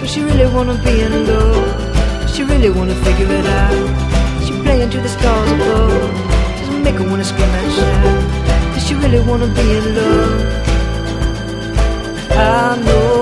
Does she really wanna be in love? Does she really wanna figure it out? Is she playing to the stars above? Does it make her wanna scream and shout? Does she really wanna be in love? I know